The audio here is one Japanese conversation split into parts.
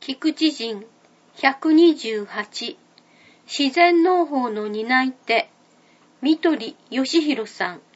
菊池人128、自然農法の担い手、三鳥義弘さん。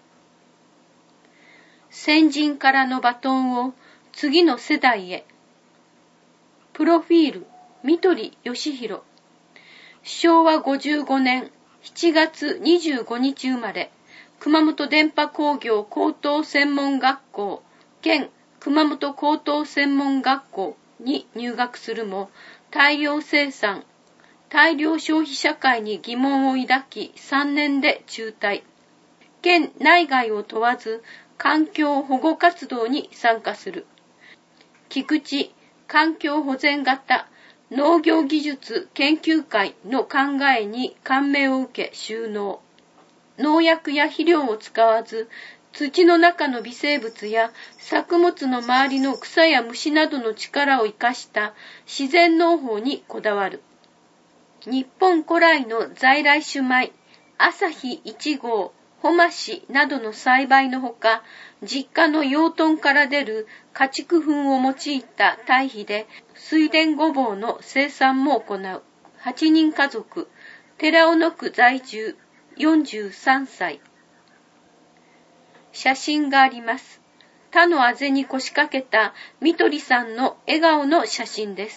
先人からのバトンを次の世代へ。プロフィール、三鳥義弘。昭和55年7月25日生まれ、熊本電波工業高等専門学校、現熊本高等専門学校に入学するも、大量生産、大量消費社会に疑問を抱き3年で中退。県内外を問わず環境保護活動に参加する。菊池環境保全型農業技術研究会の考えに感銘を受け就農。農薬や肥料を使わず、土の中の微生物や作物の周りの草や虫などの力を生かした自然農法にこだわる。日本古来の在来種米、朝日1号、ほましなどの栽培のほか、実家の養豚から出る家畜糞を用いた堆肥で水田ごぼうの生産も行う。8人家族、寺尾野区在住、43歳。写真があります。他のあぜに腰掛けた三鳥さんの笑顔の写真です。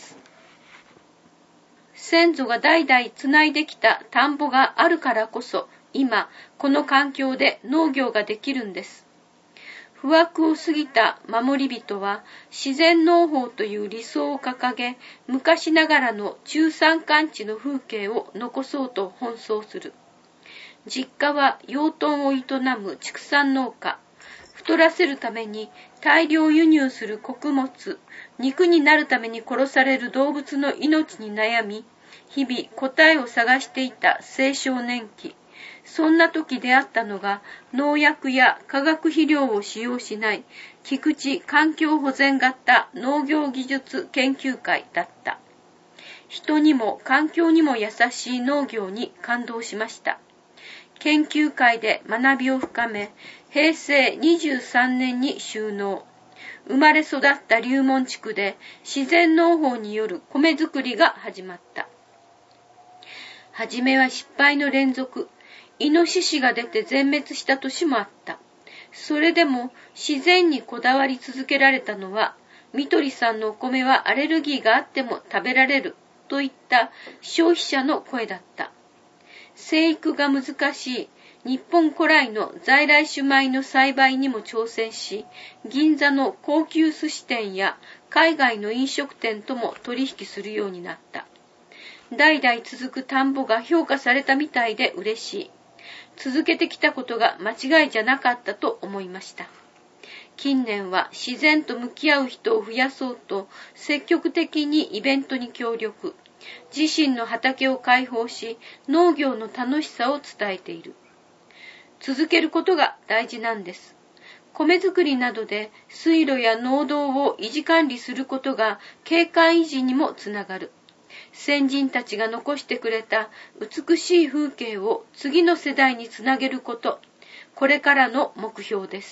先祖が代々つないできた田んぼがあるからこそ、今、この環境で農業ができるんです。不惑を過ぎた守り人は、自然農法という理想を掲げ、昔ながらの中山間地の風景を残そうと奔走する。実家は養豚を営む畜産農家。太らせるために大量輸入する穀物、肉になるために殺される動物の命に悩み、日々答えを探していた青少年期。そんな時出会ったのが農薬や化学肥料を使用しない菊池環境保全型農業技術研究会だった。人にも環境にも優しい農業に感動しました。研究会で学びを深め、平成23年に就農。生まれ育った龍門地区で自然農法による米作りが始まった。はじめは失敗の連続。イノシシが出て全滅した年もあった。それでも自然にこだわり続けられたのは、三鳥さんのお米はアレルギーがあっても食べられるといった消費者の声だった。生育が難しい日本古来の在来種米の栽培にも挑戦し、銀座の高級寿司店や海外の飲食店とも取引するようになった。代々続く田んぼが評価されたみたいで嬉しい。続けてきたことが間違いじゃなかったと思いました。近年は自然と向き合う人を増やそうと積極的にイベントに協力。自身の畑を開放し、農業の楽しさを伝えている。続けることが大事なんです。米作りなどで水路や農道を維持管理することが景観維持にもつながる。先人たちが残してくれた美しい風景を次の世代につなげること、これからの目標です。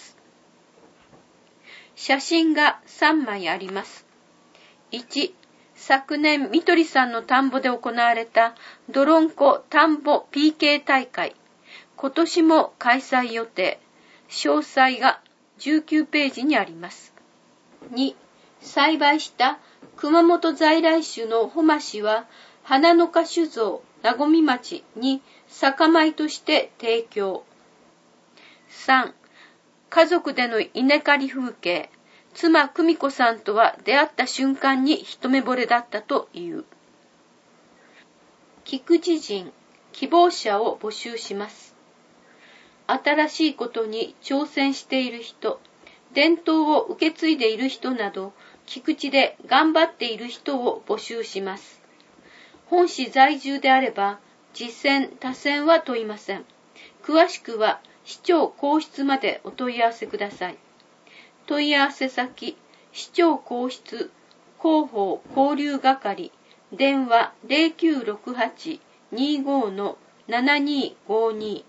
写真が3枚あります。1、昨年三鳥さんの田んぼで行われたどろんこ田んぼ PK 大会。今年も開催予定。詳細が19ページにあります。2、栽培した熊本在来種のほましは、花の花酒造なごみ町に酒米として提供。3、家族での稲刈り風景。妻久美子さんとは出会った瞬間に一目惚れだったという。菊池人、希望者を募集します。新しいことに挑戦している人、伝統を受け継いでいる人など、菊池で頑張っている人を募集します。本市在住であれば、実践、他薦は問いません。詳しくは市長公室までお問い合わせください。問い合わせ先、市長公室広報交流係、電話 0968-25-7252